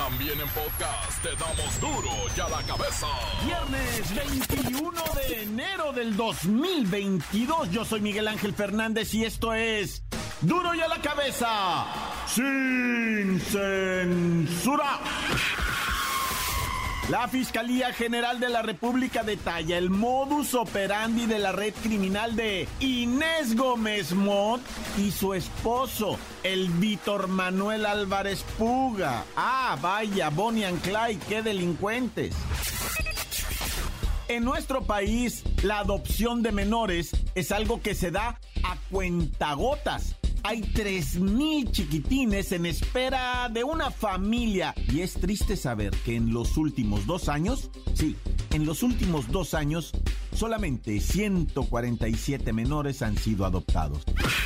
También en podcast te damos duro y a la cabeza. Viernes 21 de enero del 2022. Yo soy Miguel Ángel Fernández y esto es Duro y a la cabeza, sin censura. La Fiscalía General de la República detalla el modus operandi de la red criminal de Inés Gómez Mont y su esposo, el Víctor Manuel Álvarez Puga. Ah, vaya, Bonnie and Clyde, qué delincuentes. En nuestro país, la adopción de menores es algo que se da a cuentagotas. Hay 3,000 chiquitines en espera de una familia. Y es triste saber que en los últimos 2 años, solamente 147 menores han sido adoptados.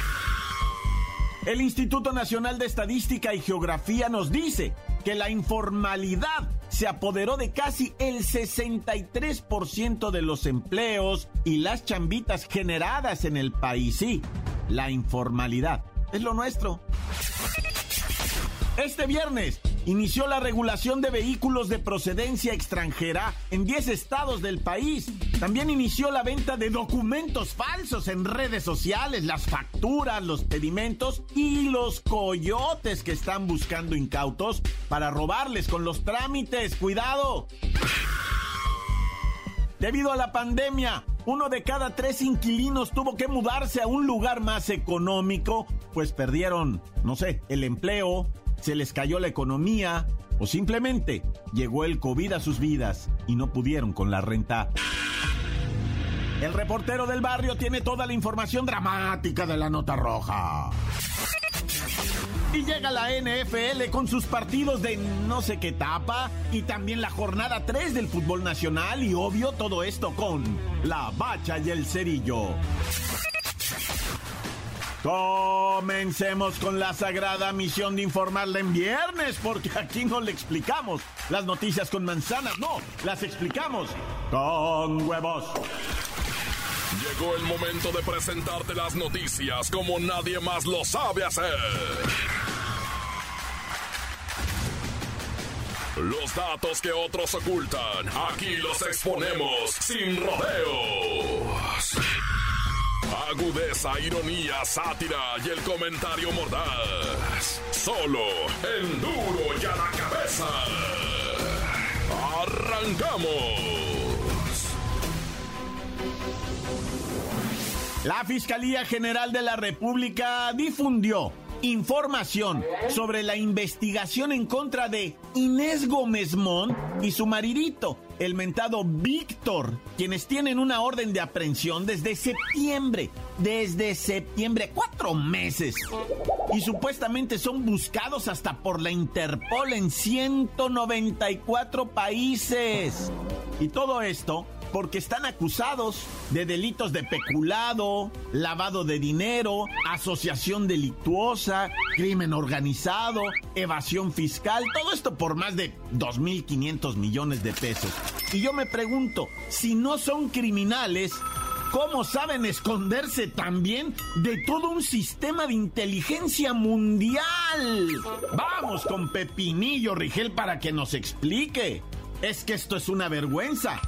El Instituto Nacional de Estadística y Geografía nos dice que la informalidad se apoderó de casi el 63% de los empleos y las chambitas generadas en el país. Sí, la informalidad es lo nuestro. Este viernes inició la regulación de vehículos de procedencia extranjera en 10 estados del país. También inició la venta de documentos falsos en redes sociales, las facturas, los pedimentos y los coyotes que están buscando incautos para robarles con los trámites. ¡Cuidado! Debido a la pandemia, 1 de cada 3 inquilinos tuvo que mudarse a un lugar más económico, pues perdieron, el empleo, se les cayó la economía o simplemente llegó el COVID a sus vidas y no pudieron con la renta. El reportero del barrio tiene toda la información dramática de la nota roja. Y llega la NFL con sus partidos de no sé qué etapa y también la jornada 3 del fútbol nacional y obvio todo esto con la Bacha y el Cerillo. Comencemos con la sagrada misión de informarle en viernes, porque aquí no le explicamos las noticias con manzanas, no, las explicamos con huevos. Llegó el momento de presentarte las noticias como nadie más lo sabe hacer. Los datos que otros ocultan, aquí los exponemos sin rodeos. Agudeza, ironía, sátira y el comentario mordaz. Solo en Duro y a la Cabeza. ¡Arrancamos! La Fiscalía General de la República difundió información sobre la investigación en contra de Inés Gómez Mont y su maridito, el mentado Víctor, quienes tienen una orden de aprehensión desde septiembre, 4 meses. Y supuestamente son buscados hasta por la Interpol en 194 países. Y todo esto porque están acusados de delitos de peculado, lavado de dinero, asociación delictuosa, crimen organizado, evasión fiscal, todo esto por más de 2,500 millones de pesos. Y yo me pregunto, si no son criminales, ¿cómo saben esconderse también de todo un sistema de inteligencia mundial? Vamos con Pepinillo Rigel para que nos explique. Es que esto es una vergüenza.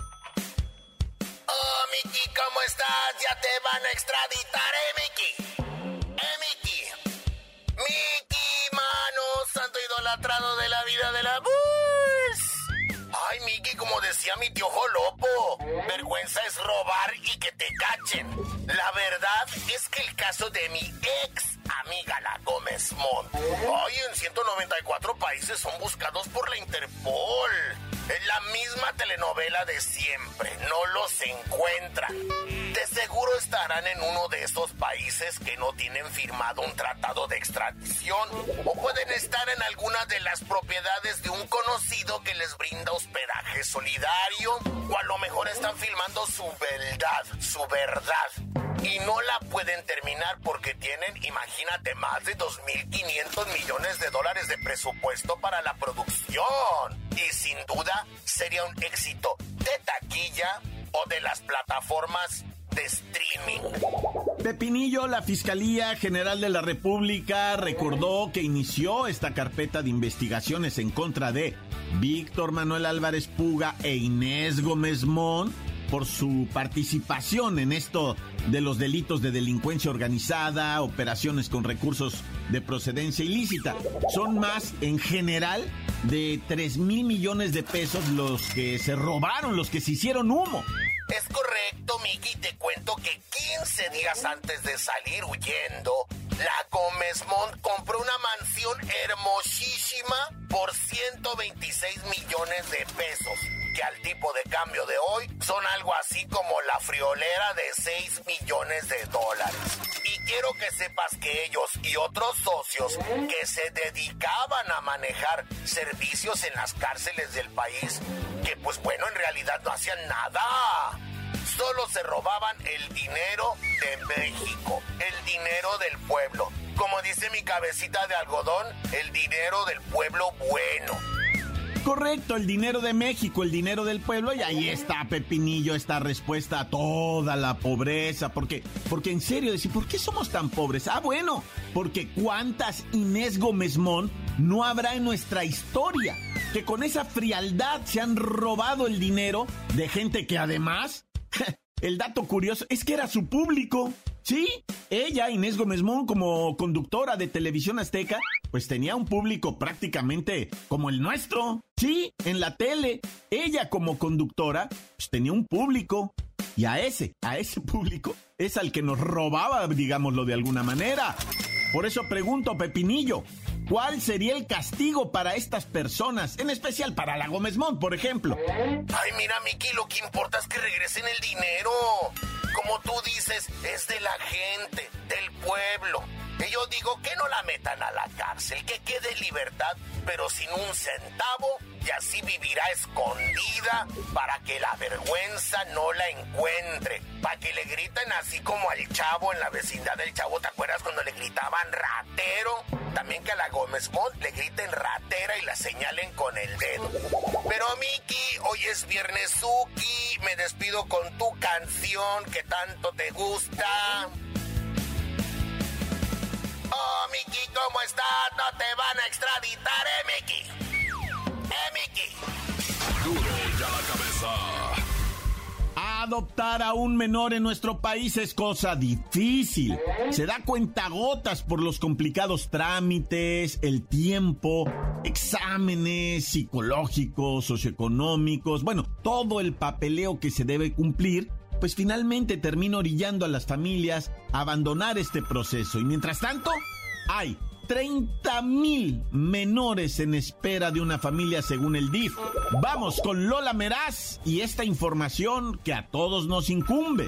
Miki, ¿cómo estás? Ya te van a extraditar, Miki. Miki. Miki, mano, santo idolatrado de la vida de la bus. Ay, Miki, como decía mi tío Jolopo, vergüenza es robar y que te cachen. La verdad es que el caso de mi ex amiga, la Gómez Mont, hoy en 194 países son buscados por la Interpol. Es la misma telenovela de siempre, no los encuentran. De seguro estarán en uno de esos países que no tienen firmado un tratado de extradición, o pueden estar en alguna de las propiedades de un conocido que les brinda hospedaje solidario, o a lo mejor están filmando su verdad, y no la pueden terminar porque tienen, imagínate, más de 2,500 millones de dólares de presupuesto para la producción. Y sin duda sería un éxito de taquilla o de las plataformas de streaming. Pepinillo, la Fiscalía General de la República recordó que inició esta carpeta de investigaciones en contra de Víctor Manuel Álvarez Puga e Inés Gómez Mont por su participación en esto de los delitos de delincuencia organizada, operaciones con recursos de procedencia ilícita. Son más, en general, de 3,000 millones de pesos los que se robaron, los que se hicieron humo. Es correcto, Miki, te cuento que 15 días antes de salir huyendo, la Gómez Mont compró una mansión hermosísima por 126 millones de pesos, que al tipo de cambio de hoy son algo así como la friolera de 6 millones de dólares. Y quiero que sepas que ellos y otros socios que se dedicaban a manejar servicios en las cárceles del país, que pues bueno, en realidad no hacían nada. Solo se robaban el dinero de México, el dinero del pueblo. Como dice mi cabecita de algodón, el dinero del pueblo bueno. Correcto, el dinero de México, el dinero del pueblo, y ahí está, Pepinillo, esta respuesta a toda la pobreza, porque en serio, decir, ¿por qué somos tan pobres? Ah, bueno, porque cuántas Inés Gómez Mont no habrá en nuestra historia, que con esa frialdad se han robado el dinero de gente que además, el dato curioso es que era su público. Sí, ella, Inés Gómez Mont, como conductora de Televisión Azteca, pues tenía un público prácticamente como el nuestro. Sí, en la tele, ella como conductora, pues tenía un público. Y a ese público es al que nos robaba, digámoslo de alguna manera. Por eso pregunto, Pepinillo, ¿cuál sería el castigo para estas personas? En especial para la Gómez Mont, por ejemplo. Ay, mira, Miki, lo que importa es que regresen el dinero. Como tú dices, es de la gente, del pueblo. Y yo digo que no la metan a la cárcel, que quede en libertad, pero sin un centavo, y así vivirá escondida para que la vergüenza no la encuentre. Para que le griten así como al Chavo en la vecindad del Chavo, ¿te acuerdas cuando le gritaban ratero? También que a la Gómez Mont le griten ratera y la señalen con el dedo. Pero Miki, hoy es Viernesuki, me despido con tu canción que tanto te gusta. Oh, Miki, ¿cómo estás? No te van a extraditar, Miki. Miki. Duro ya la cabeza. Adoptar a un menor en nuestro país es cosa difícil. Se da cuentagotas por los complicados trámites, el tiempo, exámenes psicológicos, socioeconómicos, bueno, todo el papeleo que se debe cumplir, pues finalmente termina orillando a las familias a abandonar este proceso. Y mientras tanto, hay 30,000 menores en espera de una familia según el DIF. Vamos con Lola Meraz y esta información que a todos nos incumbe.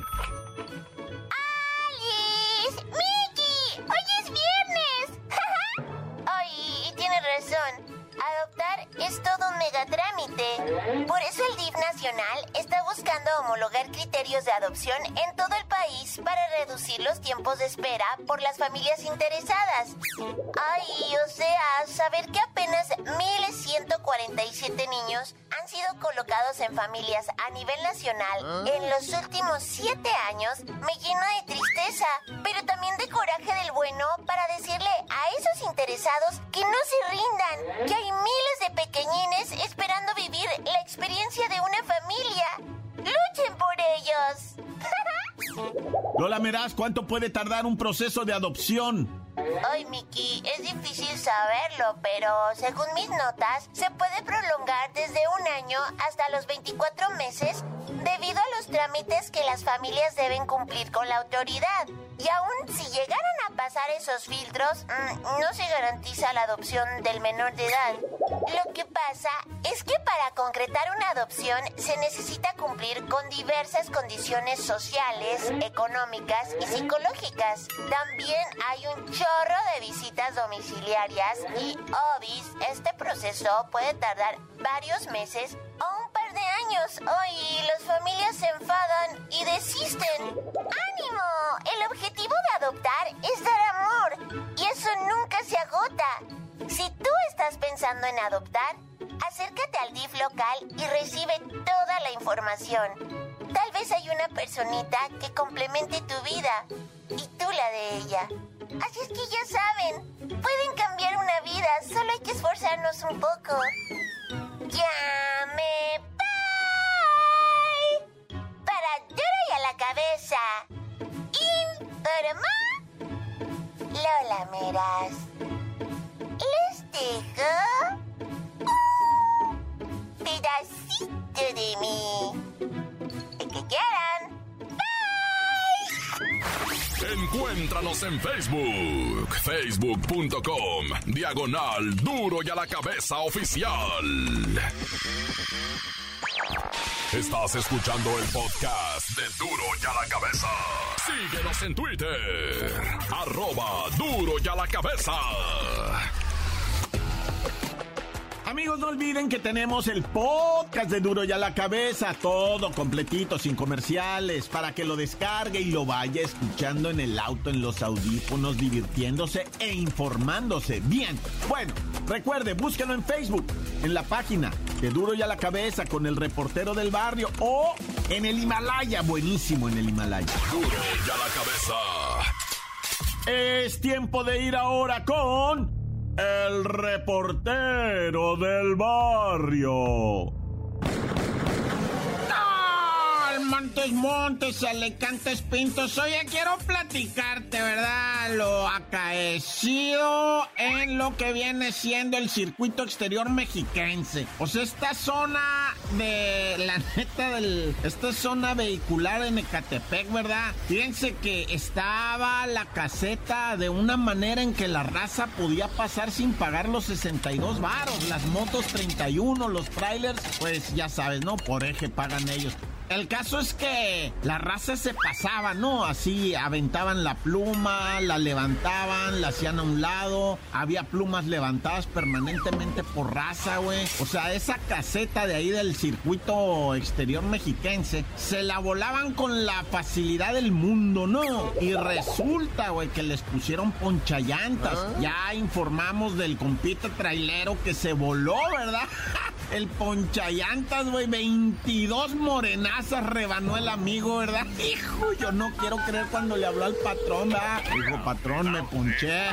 ¡Alice! ¡Miki! ¡Hoy es viernes! ¡Ay, tiene razón! Adoptar es todo un megatrámite. Por eso el DIF nacional está buscando homologar criterios de adopción en todo el país para reducir los tiempos de espera por las familias interesadas. Ay, o sea, saber que apenas 1,147 niños han sido colocados en familias a nivel nacional en los últimos 7 años me llena de tristeza, pero también de coraje del bueno para decirle a esos interesados que no se rindan, que hay miles de pequeñines esperando vivir la experiencia de una familia. ¡Luchen por ellos! Lola Meraz, ¿cuánto puede tardar un proceso de adopción? Ay, Miki, es difícil saberlo, pero según mis notas, se puede prolongar desde 1 año hasta los 24 meses debido a los trámites que las familias deben cumplir con la autoridad. Y aún si llegaran a pasar esos filtros, no se garantiza la adopción del menor de edad. Lo que pasa es que para concretar una adopción se necesita cumplir con diversas condiciones sociales, económicas y psicológicas. También hay un chorro de visitas domiciliarias y, obis, este proceso puede tardar varios meses o un par de años. Y las familias se enfadan y desisten. ¡Ánimo! El objetivo de adoptar es dar amor y eso nunca se agota. Si tú estás pensando en adoptar, acércate al DIF local y recibe toda la información. Tal vez hay una personita que complemente tu vida. y tú la de ella. Así es que ya saben, pueden cambiar una vida, solo hay que esforzarnos un poco. Llame bye. Para Duro y a la Cabeza. Informa Lola Meras. Les dejo un pedacito de mí. El que quieran. Encuéntranos en Facebook, facebook.com/Duro y a la Cabeza Oficial. Estás escuchando el podcast de Duro y a la Cabeza. Síguenos en Twitter, @Duro y a la Cabeza. Amigos, no olviden que tenemos el podcast de Duro y a la Cabeza, todo completito, sin comerciales, para que lo descargue y lo vaya escuchando en el auto, en los audífonos, divirtiéndose e informándose. Bien, bueno, recuerde, búsquenlo en Facebook, en la página de Duro y a la Cabeza con el reportero del barrio, o en el Himalaya, buenísimo en el Himalaya. Duro y a la Cabeza. Es tiempo de ir ahora con el reportero del barrio. Montes, Alicantes, Pintos. Oye, quiero platicarte, ¿verdad? Lo acaecido en lo que viene siendo el circuito exterior mexiquense. O sea, esta zona de la neta esta zona vehicular en Ecatepec, ¿verdad? Fíjense que estaba la caseta de una manera en que la raza podía pasar sin pagar los 62 varos. Las motos 31, los trailers, pues ya sabes, ¿no? Por eje pagan ellos. El caso es que la raza se pasaba, ¿no? Así aventaban la pluma, la levantaban, la hacían a un lado. Había plumas levantadas permanentemente por raza, güey. O sea, esa caseta de ahí del circuito exterior mexiquense se la volaban con la facilidad del mundo, ¿no? Y resulta, güey, que les pusieron ponchallantas. Ya informamos del compita trailero que se voló, ¿verdad? El ponchallantas, güey, 22 morenazas rebanó el amigo, ¿verdad? Hijo, yo no quiero creer cuando le habló al patrón, ¿verdad? Dijo, patrón, me ponché.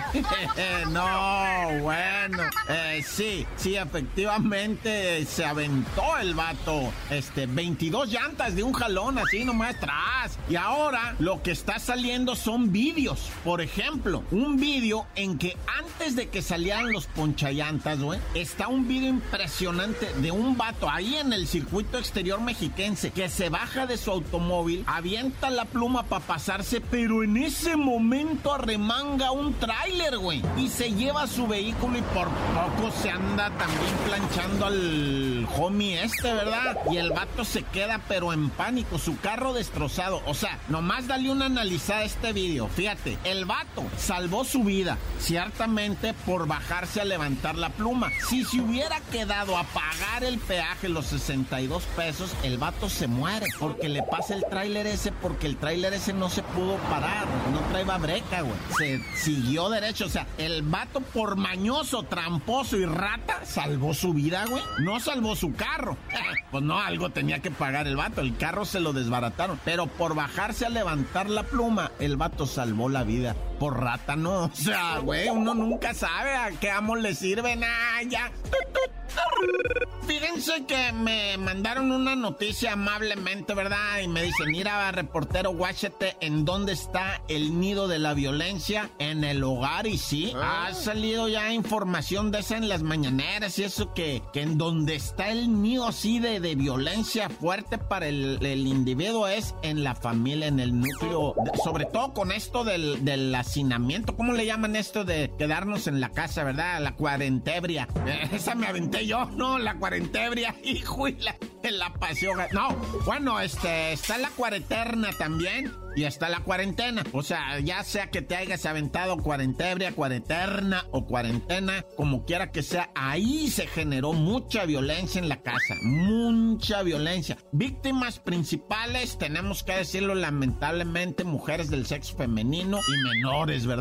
No, bueno. Sí, efectivamente se aventó el vato. 22 llantas de un jalón, así nomás atrás. Y ahora lo que está saliendo son vídeos. Por ejemplo, un vídeo en que antes de que salieran los ponchallantas, güey, está un vídeo impresionante de un vato ahí en el circuito exterior mexiquense que se baja de su automóvil, avienta la pluma para pasarse, pero en ese momento arremanga un tráiler, güey, y se lleva su vehículo y por poco se anda también planchando al homie ¿verdad? Y el vato se queda pero en pánico, su carro destrozado. O sea, nomás dale una analizada a este video. Fíjate, el vato salvó su vida, ciertamente por bajarse a levantar la pluma. Si se hubiera quedado a pagar el peaje, los 62 pesos, el vato se muere porque le pasa el tráiler ese, porque el tráiler ese no se pudo parar, no traía breca, güey. Se siguió derecho, o sea, el vato por mañoso, tramposo y rata salvó su vida, güey. No salvó su carro. Pues no, algo tenía que pagar el vato, el carro se lo desbarataron, pero por bajarse a levantar la pluma, el vato salvó la vida. Por rata, no. O sea, güey, uno nunca sabe a qué amo le sirven. Ya. Fíjense que me mandaron una noticia amablemente, ¿verdad? Y me dicen, mira, reportero, guáchate en dónde está el nido de la violencia en el hogar. Y sí, ha salido ya información de esa en las mañaneras y eso, que en donde está el nido así de violencia fuerte para el individuo es en la familia, en el núcleo, sobre todo con esto del hacinamiento. ¿Cómo le llaman esto de quedarnos en la casa, verdad? La cuarentebria. Esa me aventé yo, no, la cuarentebria, hijo, y la pasión. No, bueno, está la cuareterna también. Y está la cuarentena. O sea, ya sea que te hayas aventado cuarentebria, cuareterna o cuarentena, como quiera que sea, ahí se generó mucha violencia en la casa. Mucha violencia. Víctimas principales, tenemos que decirlo lamentablemente, mujeres del sexo femenino y menores, ¿verdad?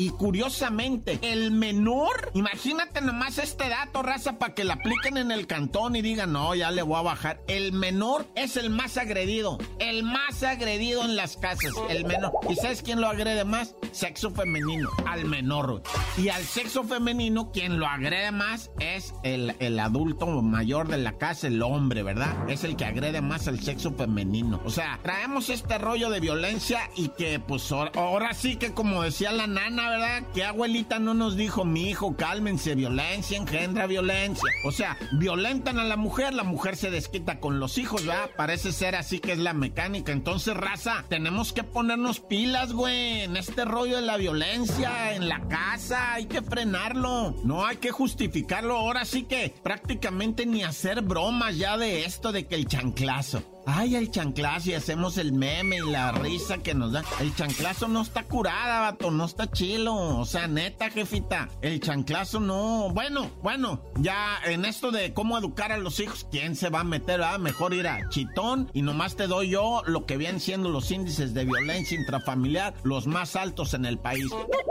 Y curiosamente, el menor, imagínate nomás este dato, raza, para que la apliquen en el cantón y digan, no, ya le voy a bajar. El menor es el más agredido en las casas, el menor. ¿Y sabes quién lo agrede más? Sexo femenino, al menor. Y al sexo femenino, quien lo agrede más es el adulto mayor de la casa, el hombre, ¿verdad? Es el que agrede más al sexo femenino. O sea, traemos este rollo de violencia y que, pues, ahora sí que como decía la nana, ¿verdad? Que abuelita no nos dijo, mi hijo, cálmense, violencia engendra violencia. O sea, violentan a la mujer se desquita con los hijos, ¿verdad? Parece ser así que es la mecánica. Entonces, raza, tenemos que ponernos pilas, güey, en este rollo de la violencia en la casa. Hay que frenarlo, no hay que justificarlo. Ahora sí que prácticamente ni hacer bromas ya de esto de que el chanclazo. Ay, el chanclazo, y hacemos el meme y la risa que nos da. El chanclazo no está curada, vato, no está chilo. O sea, neta, jefita, el chanclazo no. Bueno, ya en esto de cómo educar a los hijos, ¿quién se va a meter, verdad? Mejor ir a chitón y nomás te doy yo lo que vienen siendo los índices de violencia intrafamiliar, los más altos en el país.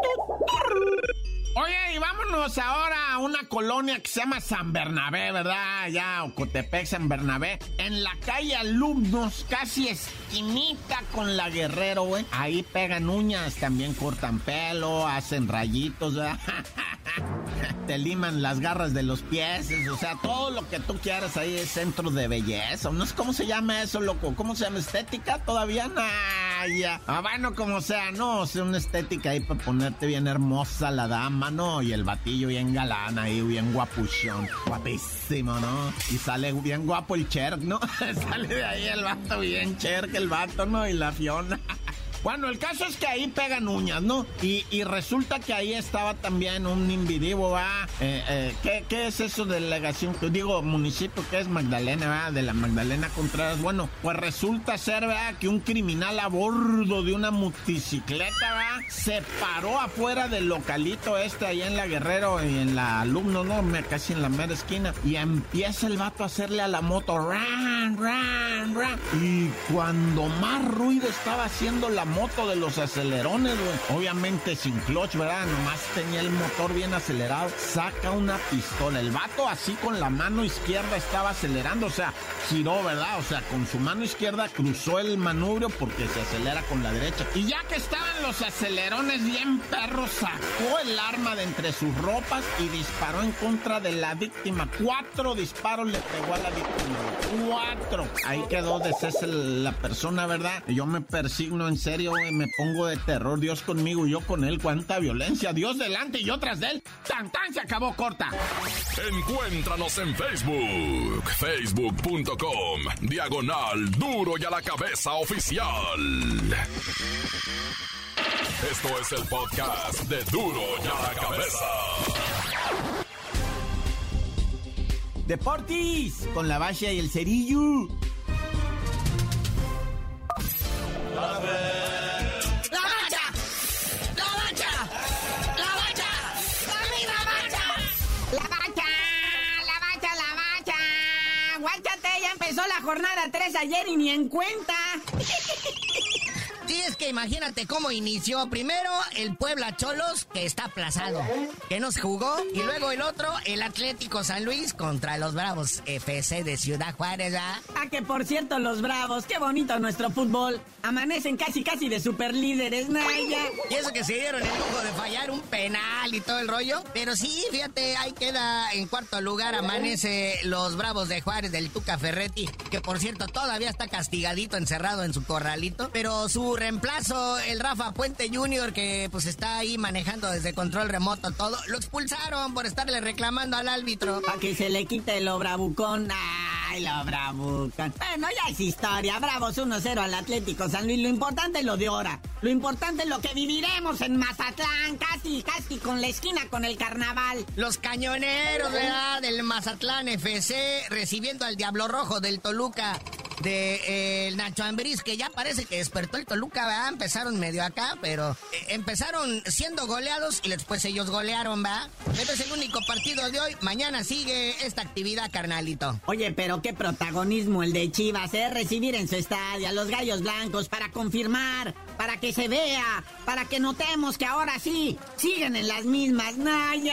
Oye, y vámonos ahora a una colonia que se llama San Bernabé, ¿verdad? Allá, Ocotepec, San Bernabé. En la calle Alumnos, casi esquinita con la Guerrero, güey. Ahí pegan uñas, también cortan pelo, hacen rayitos, ¿verdad? Te liman las garras de los pies, o sea, todo lo que tú quieras ahí es centro de belleza. No sé cómo se llama eso, loco. ¿Cómo se llama? ¿Estética? ¿Todavía? Nah, ya. Bueno, como sea, no, o sea, una estética ahí para ponerte bien hermosa la dama, ¿no? Y el batillo bien galán ahí, bien guapuchón. Guapísimo, ¿no? Y sale bien guapo el Cherk, ¿no? Sale de ahí el vato bien Cherk, el vato, ¿no? Y la Fiona. Bueno, el caso es que ahí pegan uñas, ¿no? Y resulta que ahí estaba también un individuo, ¿verdad? ¿Qué es eso? Delegación, digo, municipio, que es Magdalena, ¿verdad? De la Magdalena Contreras. Bueno, pues resulta ser, ¿verdad? Que un criminal a bordo de una motocicleta, ¿verdad? Se paró afuera del localito ahí en la Guerrero y en la Alumno, ¿no? Casi en la mera esquina. Y empieza el vato a hacerle a la moto, ran. Y cuando más ruido estaba haciendo la moto de los acelerones, güey, obviamente sin clutch, ¿verdad? Nomás tenía el motor bien acelerado. Saca una pistola. El vato así con la mano izquierda estaba acelerando, o sea, giró, ¿verdad? O sea, con su mano izquierda cruzó el manubrio porque se acelera con la derecha. Y ya que estaban los acelerones bien perros, sacó el arma de entre sus ropas y disparó en contra de la víctima. 4 disparos le pegó a la víctima. 4. Ahí quedó deshecha la persona, ¿verdad? Yo me persigno en serio, me pongo de terror. Dios conmigo y yo con él. Cuánta violencia. Dios delante y yo tras de él. ¡Tan, tan! Se acabó, corta. Encuéntranos en Facebook. Facebook.com/Duro y a la Cabeza Oficial. Esto es el podcast de Duro y a la Cabeza. Deportis con la Bacha y el Cerillo. La jornada 3 ayer y ni en cuenta. Sí, es que imagínate cómo inició. Primero el Puebla Cholos, que está aplazado, que nos jugó. Y luego el otro, el Atlético San Luis contra los Bravos FC de Ciudad Juárez, ¿ah? Que por cierto, los Bravos, qué bonito nuestro fútbol. Amanecen casi de superlíderes, Naya. Y eso que se dieron el lujo de fallar un penal y todo el rollo. Pero sí, fíjate, ahí queda en cuarto lugar, amanece los Bravos de Juárez del Tuca Ferretti, que por cierto todavía está castigadito, encerrado en su corralito. Pero su reemplazo, el Rafa Puente Jr., que pues está ahí manejando desde control remoto todo, lo expulsaron por estarle reclamando al árbitro. Para que se le quite lo bravucón. Ay, lo bravucón. Bueno, ya es historia. Bravos 1-0 al Atlético San Luis. Lo importante es lo de ahora. Lo importante es lo que viviremos en Mazatlán, casi con la esquina con el carnaval. Los cañoneros, ¿verdad? Del Mazatlán FC recibiendo al Diablo Rojo del Toluca. de Nacho Ambriz, que ya parece que despertó el Toluca, ¿verdad? Empezaron medio acá, pero empezaron siendo goleados y después ellos golearon, ¿verdad? Este es el único partido de hoy. Mañana sigue esta actividad, carnalito. Oye, pero qué protagonismo el de Chivas, recibir en su estadio a los Gallos Blancos para confirmar, para que se vea, para que notemos que ahora sí siguen en las mismas. Naya.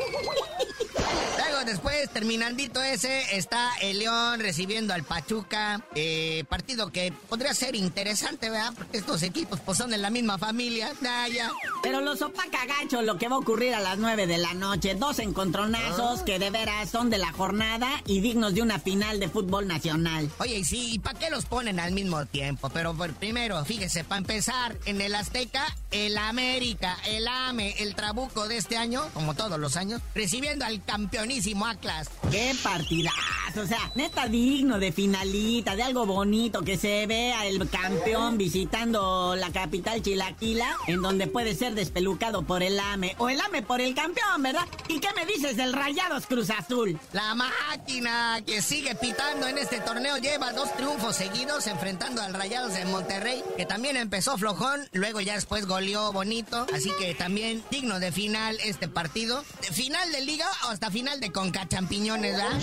Luego, después, terminandito ese, está el León recibiendo al Pachuca. Partido que podría ser interesante, ¿verdad? Porque estos equipos pues son de la misma familia. Naya. Pero los opaca gacho lo que va a ocurrir a las 9 de la noche. 2 encontronazos que de veras son de la jornada y dignos de una final de fútbol nacional. Oye, y sí, ¿para qué los ponen al mismo tiempo? Pero primero, fíjese, para empezar, en el Azteca, el América, el AME, el Trabuco de este año, como todos los años, recibiendo al campeonísimo Atlas. ¡Qué partidazo! O sea, neta digno de finalita, de algo bonito, que se vea el campeón visitando la capital chilaquila, en donde puede ser despelucado por el AME, o el AME por el campeón, ¿verdad? ¿Y qué me dices del Rayados Cruz Azul? La máquina que sigue pitando en este torneo lleva 2 triunfos seguidos enfrentando al Rayados de Monterrey, que también empezó flojón, luego ya después goleó bonito, así que también digno de final este partido. ¿De final de liga o hasta final de Conca Champiñones, ¿verdad?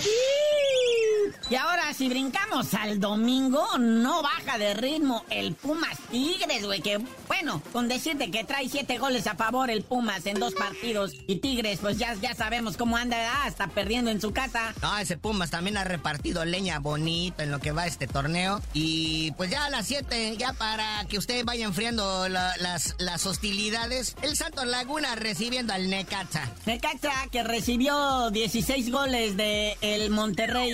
Y ahora, si brincamos al domingo, no baja de ritmo el Pumas Tigres, güey, que, bueno, con decirte que trae 7 goles a favor el Pumas en 2 partidos, y Tigres, pues ya sabemos cómo anda, ¿verdad? Está perdiendo en su casa. No, ese Pumas también ha repartido leña bonita en lo que va este torneo, y pues ya a las 7, ya para que usted vaya enfriando las hostilidades, el Santos Laguna recibiendo al Necaxa. Necaxa, que recibió 16 goles de el Monterrey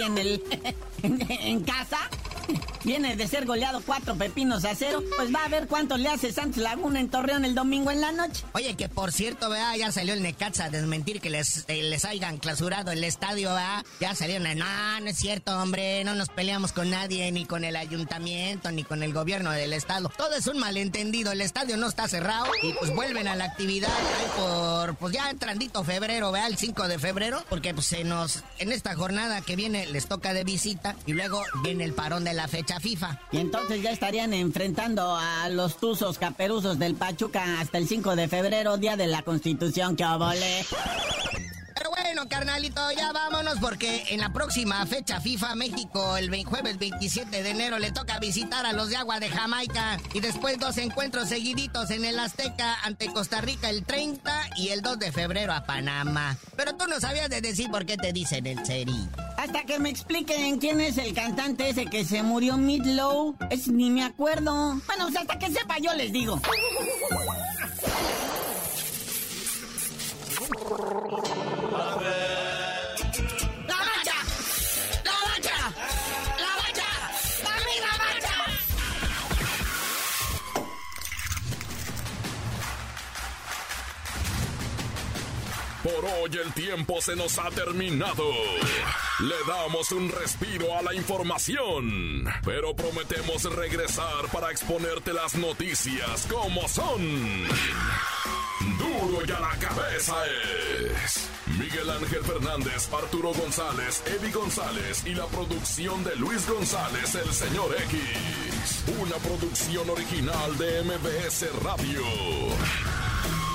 en casa, viene de ser goleado 4-0, pues va a ver cuánto le hace Santos Laguna en Torreón el domingo en la noche. Oye, que por cierto, ¿verdad? Ya salió el Necaxa a desmentir que les hayan clausurado el estadio, ¿verdad? Ya salieron, no es cierto, hombre, no nos peleamos con nadie, ni con el ayuntamiento, ni con el gobierno del estado. Todo es un malentendido, el estadio no está cerrado y pues vuelven a la actividad ahí pues ya entrandito febrero, ¿verdad? El 5 de febrero, porque pues en esta jornada que viene les toca de visita y luego viene el parón de la fecha FIFA. Y entonces ya estarían enfrentando a los tuzos caperuzos del Pachuca hasta el 5 de febrero, día de la Constitución, que obole. Pero bueno, carnalito, ya vámonos porque en la próxima fecha FIFA México, el jueves 27 de enero, le toca visitar a los de Agua de Jamaica y después 2 encuentros seguiditos en el Azteca ante Costa Rica el 30 y el 2 de febrero a Panamá. Pero tú no sabías de decir por qué te dicen el Ceri. Hasta que me expliquen quién es el cantante ese que se murió Midlow, ni me acuerdo. Bueno, pues hasta que sepa yo les digo. Por hoy el tiempo se nos ha terminado. Le damos un respiro a la información, pero prometemos regresar para exponerte las noticias como son. Duro y a la cabeza es Miguel Ángel Fernández, Arturo González, Eddie González y la producción de Luis González, el señor X. Una producción original de MBS Radio.